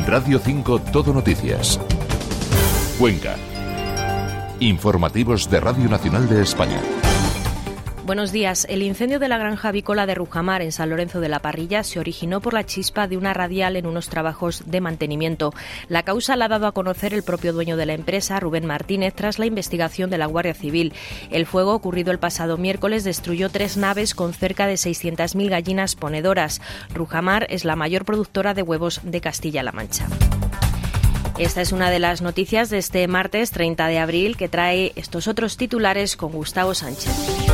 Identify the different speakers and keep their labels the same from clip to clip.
Speaker 1: Radio 5 Todo Noticias. Cuenca. Informativos de Radio Nacional de España.
Speaker 2: Buenos días. El incendio de la granja avícola de Rujamar, en San Lorenzo de la Parrilla, se originó por la chispa de una radial en unos trabajos de mantenimiento. La causa la ha dado a conocer el propio dueño de la empresa, Rubén Martínez, tras la investigación de la Guardia Civil. El fuego, ocurrido el pasado miércoles, destruyó 3 naves con cerca de 600.000 gallinas ponedoras. Rujamar es la mayor productora de huevos de Castilla-La Mancha. Esta es una de las noticias de este martes 30 de abril que trae estos otros titulares con Gustavo Sánchez.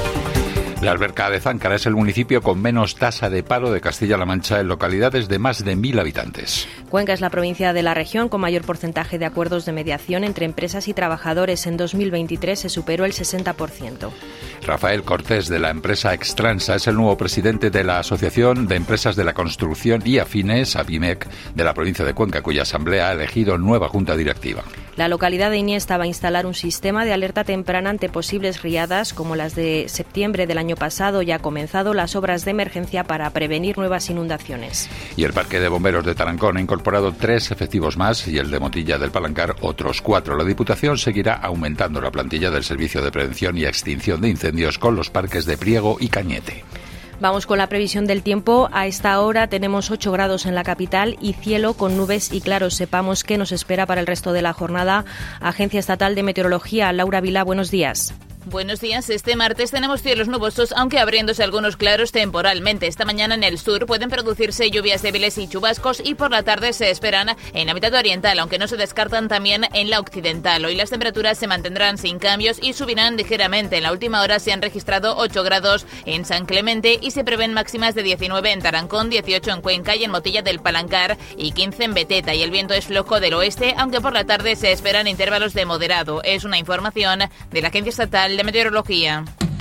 Speaker 3: La Alberca de Záncara es el municipio con menos tasa de paro de Castilla-La Mancha en localidades de más de 1.000 habitantes.
Speaker 2: Cuenca es la provincia de la región con mayor porcentaje de acuerdos de mediación entre empresas y trabajadores. En 2023 se superó el 60%.
Speaker 3: Rafael Cortés, de la empresa Extransa, es el nuevo presidente de la Asociación de Empresas de la Construcción y Afines, ABIMEC, de la provincia de Cuenca, cuya asamblea ha elegido nueva junta directiva.
Speaker 2: La localidad de Iniesta va a instalar un sistema de alerta temprana ante posibles riadas como las de septiembre del año pasado, y ha comenzado las obras de emergencia para prevenir nuevas inundaciones.
Speaker 3: Y el Parque de Bomberos de Tarancón ha incorporado 3 efectivos más y el de Motilla del Palancar otros 4. La Diputación seguirá aumentando la plantilla del Servicio de Prevención y Extinción de Incendios con los parques de Priego y Cañete.
Speaker 2: Vamos con la previsión del tiempo. A esta hora tenemos 8 grados en la capital y cielo con nubes y claros. Sepamos qué nos espera para el resto de la jornada. Agencia Estatal de Meteorología, Laura Vilá, buenos días.
Speaker 4: Buenos días. Este martes tenemos cielos nubosos, aunque abriéndose algunos claros temporalmente. Esta mañana en el sur pueden producirse lluvias débiles y chubascos, y por la tarde se esperan en la mitad oriental, aunque no se descartan también en la occidental. Hoy las temperaturas se mantendrán sin cambios y subirán ligeramente. En la última hora se han registrado 8 grados en San Clemente y se prevén máximas de 19 en Tarancón, 18 en Cuenca y en Motilla del Palancar y 15 en Beteta. Y el viento es flojo del oeste, aunque por la tarde se esperan intervalos de moderado. Es una información de la Agencia Estatal de Meteorología.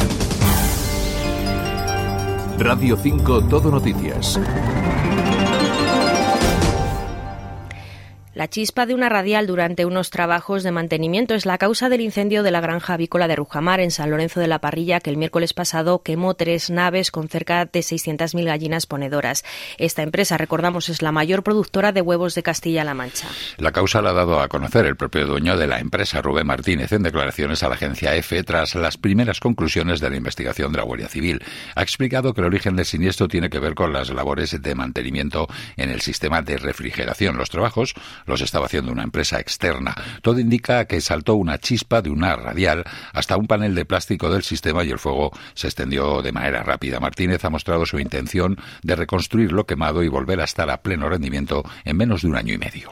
Speaker 1: Radio 5 Todo Noticias.
Speaker 2: La chispa de una radial durante unos trabajos de mantenimiento es la causa del incendio de la granja avícola de Rujamar, en San Lorenzo de la Parrilla, que el miércoles pasado quemó 3 naves con cerca de 600.000 gallinas ponedoras. Esta empresa, recordamos, es la mayor productora de huevos de Castilla-La Mancha.
Speaker 3: La causa la ha dado a conocer el propio dueño de la empresa, Rubén Martínez, en declaraciones a la agencia EFE tras las primeras conclusiones de la investigación de la Guardia Civil. Ha explicado que el origen del siniestro tiene que ver con las labores de mantenimiento en el sistema de refrigeración. Los trabajos los estaba haciendo una empresa externa. Todo indica que saltó una chispa de una radial hasta un panel de plástico del sistema y el fuego se extendió de manera rápida. Martínez ha mostrado su intención de reconstruir lo quemado y volver a estar a pleno rendimiento en menos de 1 año y medio.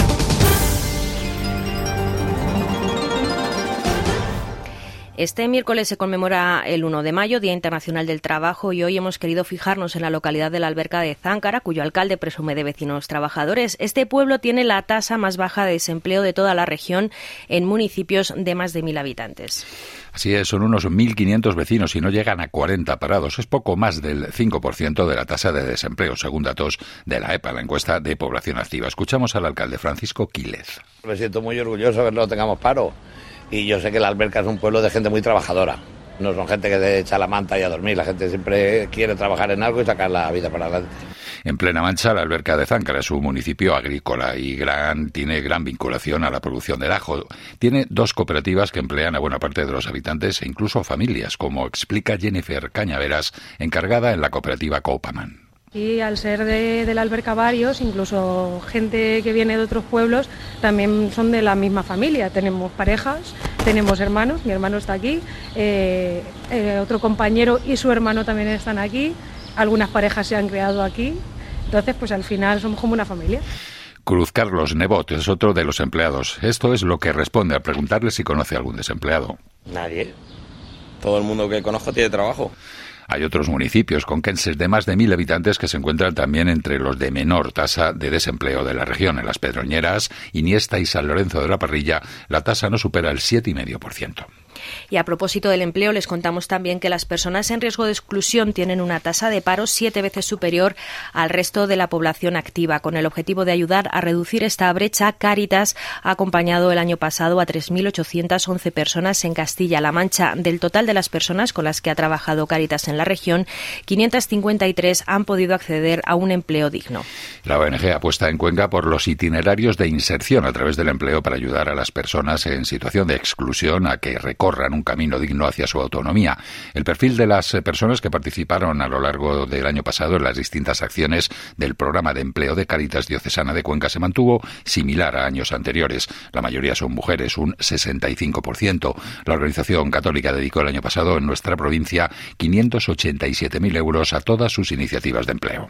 Speaker 2: Este miércoles se conmemora el 1 de mayo, Día Internacional del Trabajo, y hoy hemos querido fijarnos en la localidad de la Alberca de Záncara, cuyo alcalde presume de vecinos trabajadores. Este pueblo tiene la tasa más baja de desempleo de toda la región en municipios de más de 1.000 habitantes.
Speaker 3: Así es, son unos 1.500 vecinos y no llegan a 40 parados. Es poco más del 5% de la tasa de desempleo, según datos de la EPA, la encuesta de población activa. Escuchamos al alcalde Francisco Quílez.
Speaker 5: Me siento muy orgulloso de que no tengamos paro. Y yo sé que la Alberca es un pueblo de gente muy trabajadora. No son gente que se echa la manta y a dormir. La gente siempre quiere trabajar en algo y sacar la vida para adelante.
Speaker 3: En plena Mancha, la Alberca de Záncara es un municipio agrícola y tiene gran vinculación a la producción del ajo. Tiene 2 cooperativas que emplean a buena parte de los habitantes e incluso familias, como explica Jennifer Cañaveras, encargada en la cooperativa Copaman.
Speaker 6: Y al ser de la Alberca varios, incluso gente que viene de otros pueblos, también son de la misma familia. Tenemos parejas, tenemos hermanos, mi hermano está aquí, otro compañero y su hermano también están aquí, algunas parejas se han creado aquí, entonces pues al final somos como una familia.
Speaker 3: Cruz Carlos Nebot es otro de los empleados. Esto es lo que responde al preguntarle si conoce a algún desempleado.
Speaker 7: Nadie. Todo el mundo que conozco tiene trabajo.
Speaker 3: Hay otros municipios conquenses de más de 1.000 habitantes que se encuentran también entre los de menor tasa de desempleo de la región. En Las Pedroñeras, Iniesta y San Lorenzo de la Parrilla, la tasa no supera el 7,5%.
Speaker 2: Y a propósito del empleo, les contamos también que las personas en riesgo de exclusión tienen una tasa de paro 7 veces superior al resto de la población activa. Con el objetivo de ayudar a reducir esta brecha, Cáritas ha acompañado el año pasado a 3.811 personas en Castilla-La Mancha. Del total de las personas con las que ha trabajado Cáritas en la región, 553 han podido acceder a un empleo digno.
Speaker 3: La ONG apuesta en Cuenca por los itinerarios de inserción a través del empleo para ayudar a las personas en situación de exclusión a que recorran un camino digno hacia su autonomía. El perfil de las personas que participaron a lo largo del año pasado en las distintas acciones del programa de empleo de Cáritas Diocesana de Cuenca se mantuvo similar a años anteriores. La mayoría son mujeres, un 65%. La organización católica dedicó el año pasado en nuestra provincia 587.000 euros a todas sus iniciativas de empleo.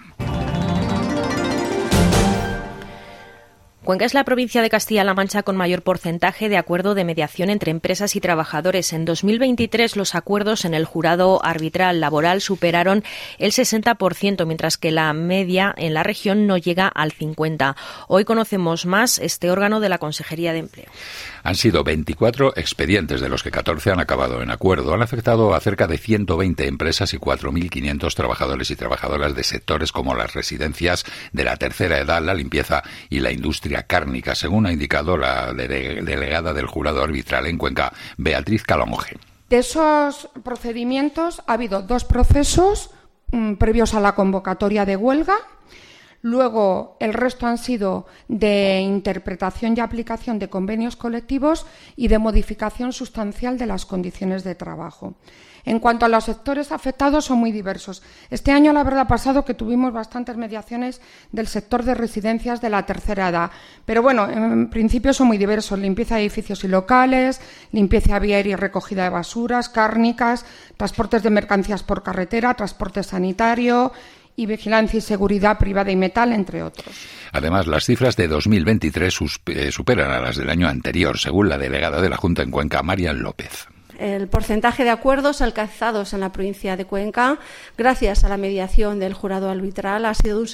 Speaker 2: Cuenca es la provincia de Castilla-La Mancha con mayor porcentaje de acuerdo de mediación entre empresas y trabajadores. En 2023 los acuerdos en el jurado arbitral laboral superaron el 60%, mientras que la media en la región no llega al 50%. Hoy conocemos más este órgano de la Consejería de Empleo.
Speaker 3: Han sido 24 expedientes, de los que 14 han acabado en acuerdo. Han afectado a cerca de 120 empresas y 4.500 trabajadores y trabajadoras de sectores como las residencias de la tercera edad, la limpieza y la industria cárnica, según ha indicado la delegada del jurado arbitral en Cuenca, Beatriz Calonge.
Speaker 8: De esos procedimientos ha habido 2 procesos previos a la convocatoria de huelga. Luego, el resto han sido de interpretación y aplicación de convenios colectivos y de modificación sustancial de las condiciones de trabajo. En cuanto a los sectores afectados, son muy diversos. Este año, la verdad, ha pasado que tuvimos bastantes mediaciones del sector de residencias de la tercera edad. Pero bueno, en principio son muy diversos. Limpieza de edificios y locales, limpieza viaria y recogida de basuras, cárnicas, transportes de mercancías por carretera, transporte sanitario y vigilancia y seguridad privada y metal, entre otros.
Speaker 3: Además, las cifras de 2023 superan a las del año anterior, según la delegada de la Junta en Cuenca, Marian López.
Speaker 9: El porcentaje de acuerdos alcanzados en la provincia de Cuenca, gracias a la mediación del jurado arbitral, ha sido de un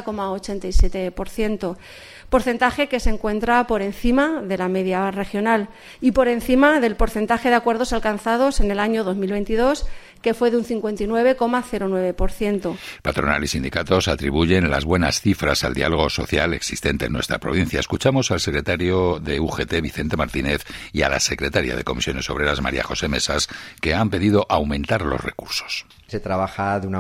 Speaker 9: 60,87%. Porcentaje que se encuentra por encima de la media regional y por encima del porcentaje de acuerdos alcanzados en el año 2022, que fue de un 59,09%.
Speaker 3: Patronal y sindicatos atribuyen las buenas cifras al diálogo social existente en nuestra provincia. Escuchamos al secretario de UGT, Vicente Martínez, y a la secretaria de Comisiones Obreras, María José Mesas, que han pedido aumentar los recursos.
Speaker 10: Se trabaja de una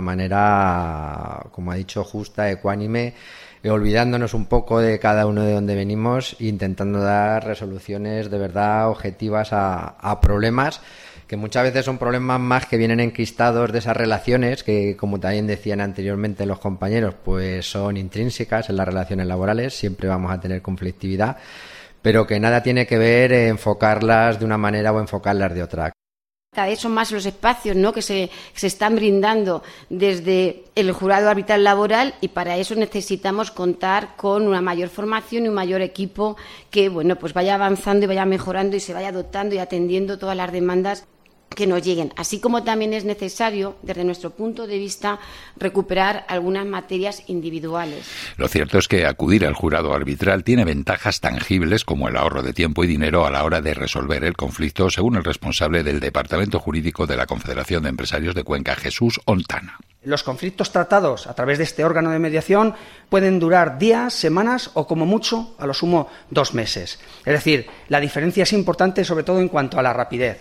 Speaker 10: manera, como ha dicho, justa, ecuánime, olvidándonos un poco de cada uno de donde venimos, intentando dar resoluciones de verdad objetivas a problemas que muchas veces son problemas más que vienen enquistados de esas relaciones que, como también decían anteriormente los compañeros, pues son intrínsecas en las relaciones laborales, siempre vamos a tener conflictividad, pero que nada tiene que ver enfocarlas de una manera o enfocarlas de otra.
Speaker 11: Cada vez son más los espacios, ¿no?, que se están brindando desde el jurado arbitral laboral, y para eso necesitamos contar con una mayor formación y un mayor equipo que, bueno, pues vaya avanzando y vaya mejorando y se vaya adoptando y atendiendo todas las demandas que nos lleguen, así como también es necesario, desde nuestro punto de vista, recuperar algunas materias individuales.
Speaker 3: Lo cierto es que acudir al jurado arbitral tiene ventajas tangibles como el ahorro de tiempo y dinero a la hora de resolver el conflicto, según el responsable del Departamento Jurídico de la Confederación de Empresarios de Cuenca, Jesús Ontana.
Speaker 12: Los conflictos tratados a través de este órgano de mediación pueden durar días, semanas o, como mucho, a lo sumo 2 meses. Es decir, la diferencia es importante, sobre todo en cuanto a la rapidez.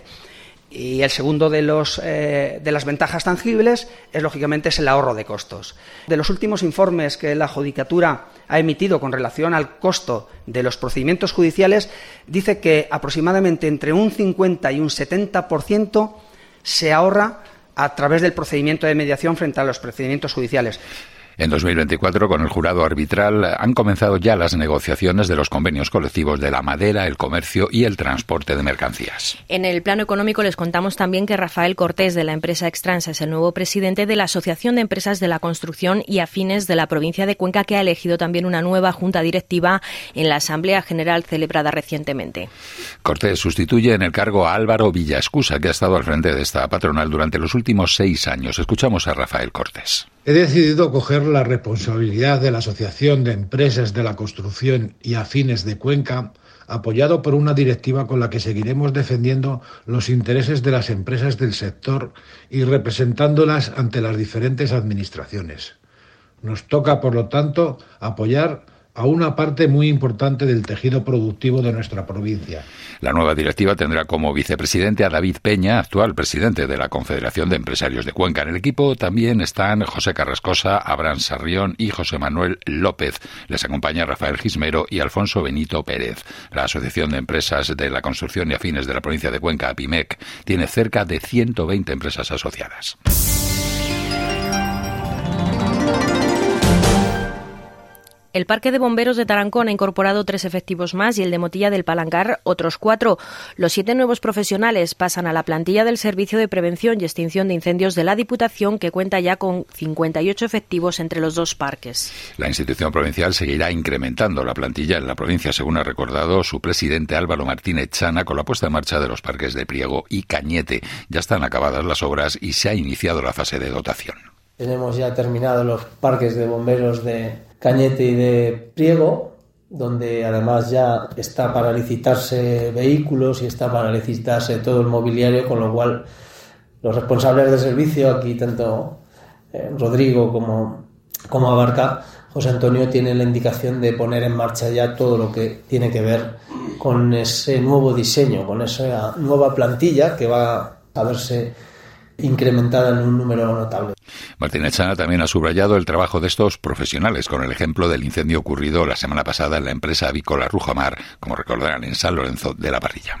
Speaker 12: Y el segundo de las ventajas tangibles es, lógicamente, el ahorro de costos. De los últimos informes que la Judicatura ha emitido con relación al costo de los procedimientos judiciales, dice que aproximadamente entre un 50 y un 70% se ahorra a través del procedimiento de mediación frente a los procedimientos judiciales.
Speaker 3: En 2024, con el jurado arbitral, han comenzado ya las negociaciones de los convenios colectivos de la madera, el comercio y el transporte de mercancías.
Speaker 2: En el plano económico les contamos también que Rafael Cortés, de la empresa Extransa, es el nuevo presidente de la Asociación de Empresas de la Construcción y Afines de la provincia de Cuenca, que ha elegido también una nueva junta directiva en la Asamblea General celebrada recientemente.
Speaker 3: Cortés sustituye en el cargo a Álvaro Villaescusa, que ha estado al frente de esta patronal durante los últimos 6 años. Escuchamos a Rafael Cortés.
Speaker 13: He decidido coger la responsabilidad de la Asociación de Empresas de la Construcción y Afines de Cuenca apoyado por una directiva con la que seguiremos defendiendo los intereses de las empresas del sector y representándolas ante las diferentes administraciones. Nos toca, por lo tanto, apoyar a una parte muy importante del tejido productivo de nuestra provincia.
Speaker 3: La nueva directiva tendrá como vicepresidente a David Peña, actual presidente de la Confederación de Empresarios de Cuenca. En el equipo también están José Carrascosa, Abraham Sarrión y José Manuel López. Les acompaña Rafael Gismero y Alfonso Benito Pérez. La Asociación de Empresas de la Construcción y Afines de la provincia de Cuenca, APIMEC, tiene cerca de 120 empresas asociadas.
Speaker 2: El Parque de Bomberos de Tarancón ha incorporado 3 efectivos más y el de Motilla del Palancar otros 4. Los 7 nuevos profesionales pasan a la plantilla del Servicio de Prevención y Extinción de Incendios de la Diputación, que cuenta ya con 58 efectivos entre los 2 parques.
Speaker 3: La institución provincial seguirá incrementando la plantilla en la provincia, según ha recordado su presidente Álvaro Martínez Chana, con la puesta en marcha de los parques de Priego y Cañete. Ya están acabadas las obras y se ha iniciado la fase de dotación.
Speaker 14: Tenemos ya terminados los parques de bomberos de Cañete y de Priego, donde además ya está para licitarse vehículos y está para licitarse todo el mobiliario, con lo cual los responsables de servicio, aquí tanto Rodrigo como Abarca, José Antonio, tienen la indicación de poner en marcha ya todo lo que tiene que ver con ese nuevo diseño, con esa nueva plantilla que va a verse incrementada en un número notable.
Speaker 3: Martínez Chana también ha subrayado el trabajo de estos profesionales con el ejemplo del incendio ocurrido la semana pasada en la empresa avícola Rujamar, como recordarán, en San Lorenzo de la Parrilla.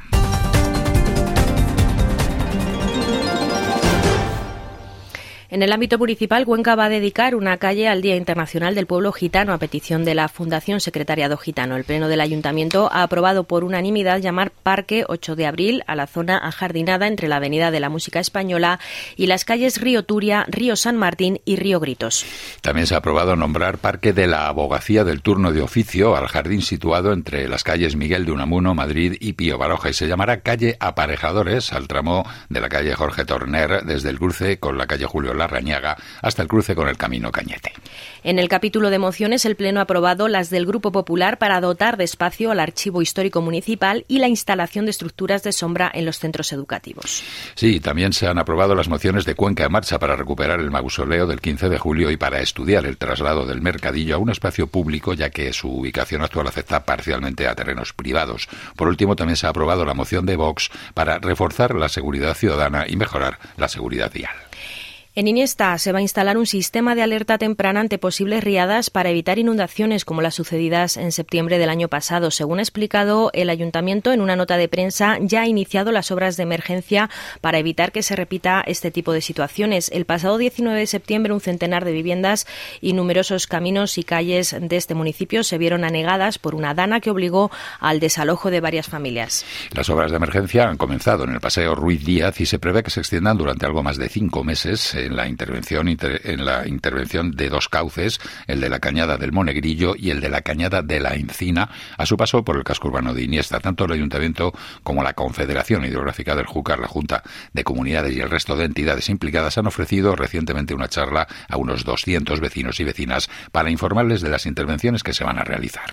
Speaker 2: En el ámbito municipal, Cuenca va a dedicar una calle al Día Internacional del Pueblo Gitano a petición de la Fundación Secretariado Gitano. El Pleno del Ayuntamiento ha aprobado por unanimidad llamar Parque 8 de Abril a la zona ajardinada entre la Avenida de la Música Española y las calles Río Turia, Río San Martín y Río Gritos.
Speaker 3: También se ha aprobado nombrar Parque de la Abogacía del Turno de Oficio al jardín situado entre las calles Miguel de Unamuno, Madrid y Pío Baroja, y se llamará Calle Aparejadores al tramo de la calle Jorge Torner desde el cruce con la calle Julio Larrañaga hasta el cruce con el camino Cañete.
Speaker 2: En el capítulo de mociones, el Pleno ha aprobado las del Grupo Popular para dotar de espacio al Archivo Histórico Municipal y la instalación de estructuras de sombra en los centros educativos.
Speaker 3: Sí, también se han aprobado las mociones de Cuenca en Marcha para recuperar el mausoleo del 15 de julio y para estudiar el traslado del mercadillo a un espacio público, ya que su ubicación actual afecta parcialmente a terrenos privados. Por último, también se ha aprobado la moción de Vox para reforzar la seguridad ciudadana y mejorar la seguridad vial.
Speaker 2: En Iniesta se va a instalar un sistema de alerta temprana ante posibles riadas para evitar inundaciones como las sucedidas en septiembre del año pasado. Según ha explicado el Ayuntamiento en una nota de prensa, ya ha iniciado las obras de emergencia para evitar que se repita este tipo de situaciones. El pasado 19 de septiembre, un centenar de viviendas y numerosos caminos y calles de este municipio se vieron anegadas por una dana que obligó al desalojo de varias familias.
Speaker 3: Las obras de emergencia han comenzado en el Paseo Ruiz Díaz y se prevé que se extiendan durante algo más de 5 meses en la intervención de 2 cauces, el de la Cañada del Monegrillo y el de la Cañada de la Encina, a su paso por el casco urbano de Iniesta. Tanto el Ayuntamiento como la Confederación Hidrográfica del Júcar, la Junta de Comunidades y el resto de entidades implicadas han ofrecido recientemente una charla a unos 200 vecinos y vecinas para informarles de las intervenciones que se van a realizar.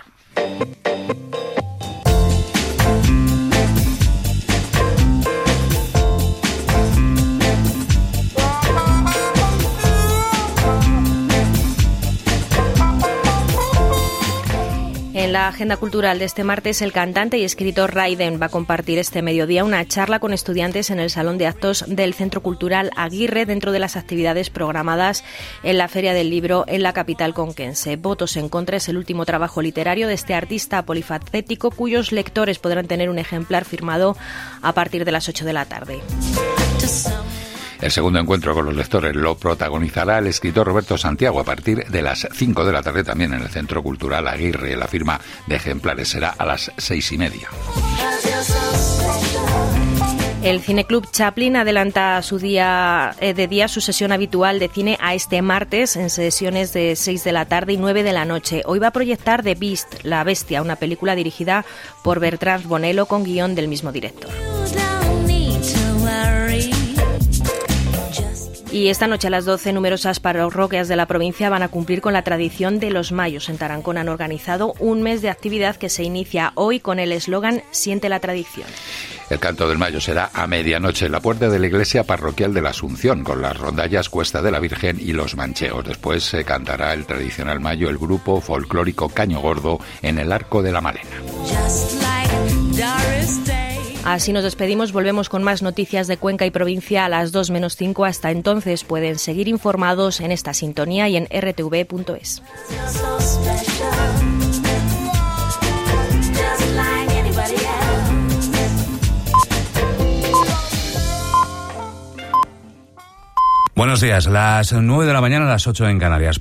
Speaker 2: En la agenda cultural de este martes, el cantante y escritor Raiden va a compartir este mediodía una charla con estudiantes en el Salón de Actos del Centro Cultural Aguirre, dentro de las actividades programadas en la Feria del Libro en la capital conquense. Votos en contra es el último trabajo literario de este artista polifacético, cuyos lectores podrán tener un ejemplar firmado a partir de las 8 de la tarde.
Speaker 3: El segundo encuentro con los lectores lo protagonizará el escritor Roberto Santiago a partir de las 5 de la tarde también en el Centro Cultural Aguirre. La firma de ejemplares será a las 6:30.
Speaker 2: El Cineclub Chaplin adelanta su sesión habitual de cine a este martes en sesiones de 6 de la tarde y 9 de la noche. Hoy va a proyectar The Beast, La Bestia, una película dirigida por Bertrand Bonello con guión del mismo director. Y esta noche a las 12 numerosas parroquias de la provincia van a cumplir con la tradición de los mayos. En Tarancón han organizado un mes de actividad que se inicia hoy con el eslogan Siente la tradición.
Speaker 3: El canto del Mayo será a medianoche en la puerta de la iglesia parroquial de la Asunción, con las rondallas Cuesta de la Virgen y los mancheos. Después se cantará el tradicional Mayo, el grupo folclórico Caño Gordo, en el Arco de la Malena.
Speaker 2: Así nos despedimos, volvemos con más noticias de Cuenca y provincia a las 2 menos 5. Hasta entonces pueden seguir informados en esta sintonía y en rtv.es.
Speaker 15: Buenos días, las 9 de la mañana, las 8 en Canarias.